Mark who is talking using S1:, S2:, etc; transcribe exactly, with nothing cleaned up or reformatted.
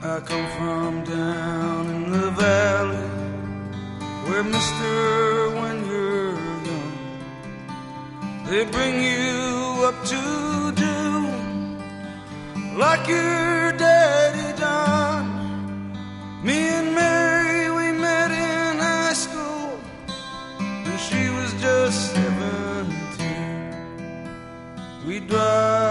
S1: I come from down in the valley, where mister, when you're young, they bring you up to do like your daddy done. Me and Mary, we met in high school, and she was just seventeen. We drive